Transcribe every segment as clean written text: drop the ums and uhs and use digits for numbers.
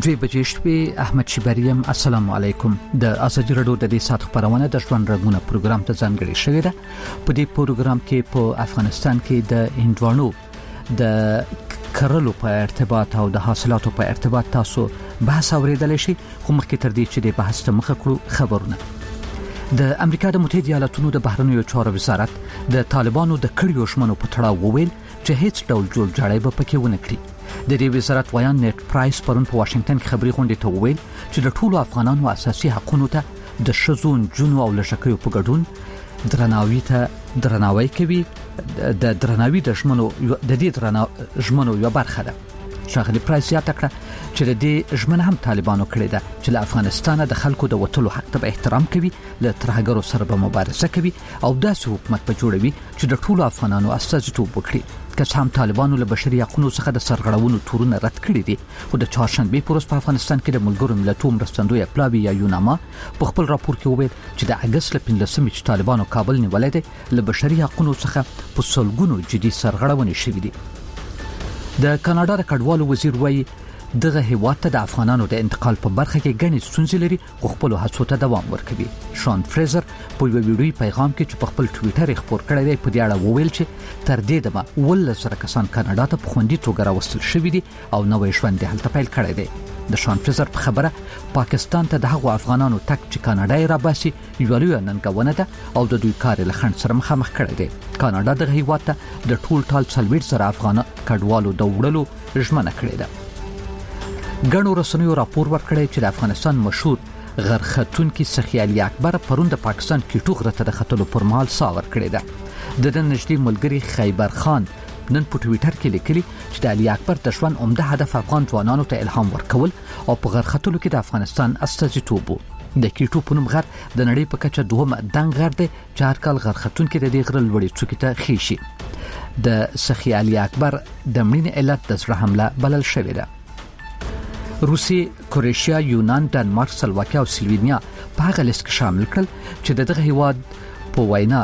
دوی بجې شپې احمد شبریم. السلام علیکم. د ازادي رادیو د دې سات خبرونه د ژوند رګونه پروګرام ته ځانګړي شوې ده. په دې پروګرام کې په افغانستان کې د هندوانو د کرلو په ارتباط او د حاصلاتو په ارتباط تاسو بحث اوریدل شي. خو مخکې تر دې چې د بحث ته مخه کړو خبرونه. د امریکا د متحده ایالاتونو د بهرنیو چارو وزارت د طالبانو د کړیو شمنو په تړاو وویل چې هیڅ ډول جوړجاړی به پکې ونه کړي. د دې وزارت ویان نیټ پرایس پرون په واشنگټن کې خبري غونډه ته وویل چې د ټولو افغانانو اساسي حقوقو ته د شذون جنو او لشکریو په ګډون درناوی کوي. د درناوی د ژمنو د دې ژمنو یو برخه ده. شاغلی پرایس یاد کړ چې د دې ژمنه هم طالبانو کړې ده چې له افغانستانه د خلکو د وټلو حق ته احترام کوي، له ترهګرو سره به مبارزه کوي او داسې حکومت په جوړوي چې د ټولو افغانانو استازیتوب وکړي. که هم طالبانو له بشري حقوقو څخه د سرغړونو تورونه رد کړي دي، خو د چهارشنبه پروس په افغانستان کې د ملګرو ملتونو مرستندوی پلاوی یا یوناما په خپل راپور کې وویل چې د اگست 15 چې طالبانو کابل نیولای دي له بشري حقوقو څخه په سلګونو جدي سرغړونې شوې دي. د کاناډا د کډوالو وزیر وایي دغه هیواد ته د افغانانو د انتقال په برخه کې ګڼې ستونزې لري، خو خپل هڅو ته دوام ورکوي. شان فریزر په یو ویډیوي پیغام کې چې په خپل ټوئیټر یې خپور کړی دی په دې اړه وویل چې تر دې دمه 1,000 کسان کاناډا ته په خوندي توګه راوستل شوي دي او نوې ژوند هلته پیل کړی دی. د شان فریزر په خبره پاکستان ته د هغو افغانانو تک چې کاناډا یې راباسي یو لوی ننګونه ده او د دوی کار له خنډ سره مخامخ کړی دی. کاناډا دغه هیواد ته د ټول ټال 40,000 افغان کډوالو د وړلو ژمنه کړې ده. ګڼو رسنیو راپور ورکړی چې د افغانستان مشهور غرختونکي سخي علي اکبر پرون د پاکستان کیټو غره ته د ختلو پر مهال ساور کړی ده. د نږدې ملګری خیبر خان نن په ټوئیټر کې لیکلي چې د علي اکبر د ژوند عمده هدف افغان ځوانانو ته الهام ورکول او په غرختلو کې د افغانستان استازیتوب وو. د کیټو په نوم غر د نړۍ په کچه دوهم دنګ غر دی چې هر کال غرختونکي د دې غره لوړې څوکې ته خېشي. د سخي علي اکبر د مړینې علت د زړه حمله بلل شوې ده. روسي، کروشیا، یونان، ډنمارک، سلواکیا او سلوینیا په هغه لیست کې شامل کړل چې دغه هیواد په وینا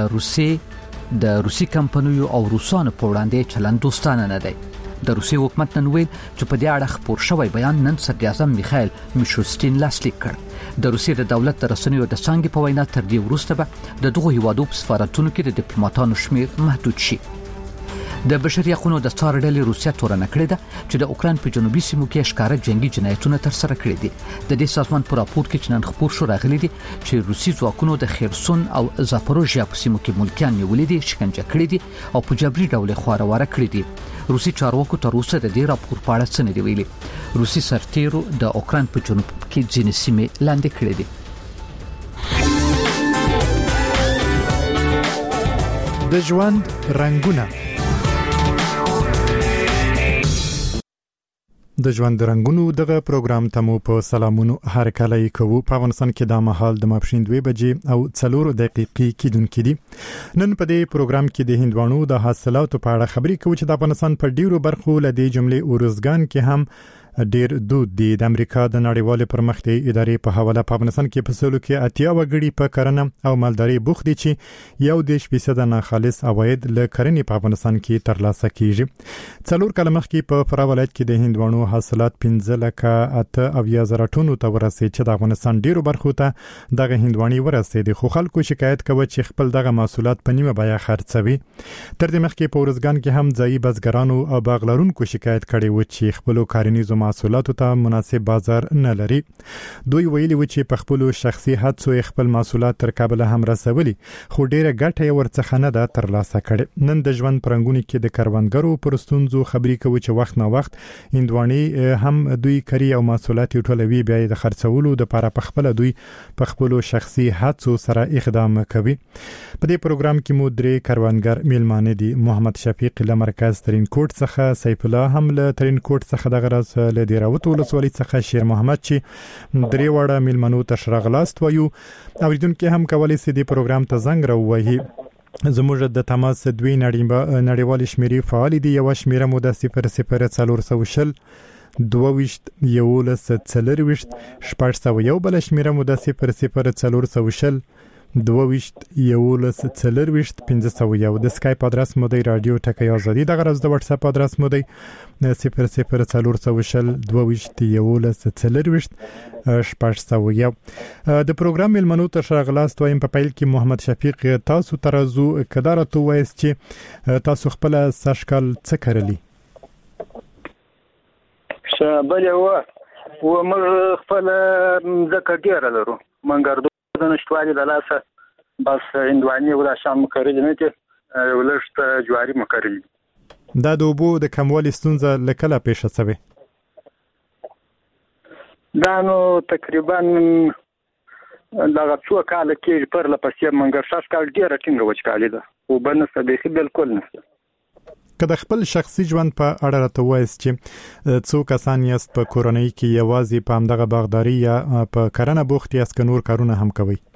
د روسي کمپنیو او روسانو په وړاندې چلند دوستانه نه دی. د روسي حکومت نن ویل چې په دې اړه خبر شوی بیان نن صدر اعظم میخائیل میشوستین لاسلیک کړ. د روسي د دولت د رسنیو د څنګه په وینا تر دې وروسته به د دغه هیوادو په سفارتونو کې د ډیپلوماټانو شمیر محدود شي. د بشري حقوقو د څار ډلې روسیا تورنه کړې ده چې د اوکران په جنوبي سیمو کې ښکارا جنگي جنایتونه تر سره کړې دي. د دې سازمان په راپور کې چې نن خبر شو راغلي دي چې روسي ځواکونو د خیرسون او زاپوروژیا په سیمو کې ملکیان نیولې دي، شکنجه کړې دي او په جبري ډول خوارهواره کړې دي. روسي چارواکو تر اوسه د دې راپور په اړه څه نه دی ویلي. روسي سرتیرو د اوکران په جنوب کې ځینې سیمې لاندې کړې دي. د ژوند رنگونه. د ژوند رنگونو دغه پروګرام ته مو په سلامونو هر کله کوو. په افغانستان کې د مهال د ماپښین 2 بجې او 4 دقیقې کېدونکې دي. نن په دې پروګرام کې د هندوانو د حاصلاتو په اړه خبرې کوو چې د افغانستان په ډیرو برخو له دې جملې اورزګان کې هم ډیر دود دي. د امریکا د نړیوال پرمختیا ادارې په حواله په افغانستان کې په سلو کې 80 وګړي په کرنه او مالداري بوخت دي چې 1% ناخالص عواید له کرنې په افغانستان کې ترلاسه کیږي. 4 کال مخکې په فراه ولایت کې د هندوانو حاصلات 15,800 ټنو ته ورسېد چې د افغانستان ډیرو برخو ته دغه هندواني ورسېد، خو خلکو شکایت کوي چې خپل دغه محصولات په نیمه بیه خرڅوي. تر دې مخکې په اورزګان کې هم ځایي بزګرانو او باغلرونکو شکایت کړي و چې خپل کارنیزو محصولاتو ته مناسب بازار نه لري. دوی ویلي و چې په خپل شخصي هڅو خپل محصولات تر کابل هم رسولي، خو ډیره ګټه ورڅخه نه ده ترلاسه کړې. نن د ژوند پرنګونی کې د کاروانګرو پرستونزو خبرې کوي چې وخت نه وخت هندواني هم دوی کری او محصولات ټولوي، بیا د خرڅولو د لپاره په خپل دوی په خپل شخصي هڅو سره اقدام کوي. په دې پروګرام کې مو درې کاروانګر میلمانه دي. محمد شفیق له مرکز ترین کوټ څخه، سیف الله هم له ترین کوټ څخه، دغه راز له دیراوت ولسوالۍ څخه شیر محمد چې درې وړه میلمنو ته شرغلاست وایو. اوریدونکو هم کولای شي د پروګرام ته زنګ راووهي. زموږ د تماس دوی نړیوال شمیرې فعال دي. یو شمیره مو د 00440 22 11 40 شپږ سوه، یو بل شمیره مو د 00440 22 11 40 1501 د اسکایپ ادرس مو دی رادیو ټکی ازادي د غرض د واتس اپ ادرس مو دی 0040 22 11 40 شپږ د پروګرام ملمنو ته شغلاست وایم په پیل کې محمد شفیق تاسو ترازو کدارته وایي چې تاسو خپل سشکل څه کړلی شابه و موږ خپل ځکه ډیر لرو منګردو د نشټوالي د لاسه بس هندواني ولا شام مکرل نه ته ولشت جواری مکرل دا د اوبو د کموالي ستونزه لکه پیښه شوه دا نو تقریبا دا څو کال کې پر لپسې منګر شاش کال ډیر ټینګ وچکالي ده او بنسته به بالکل نشته که د خپل شخصي ژوند په اړه راته وایي چې څو کسان یاست په کورنۍ کې یوازې په همدغه باغداري یا په کرنه بوخت یاست که نور کارونه هم کوي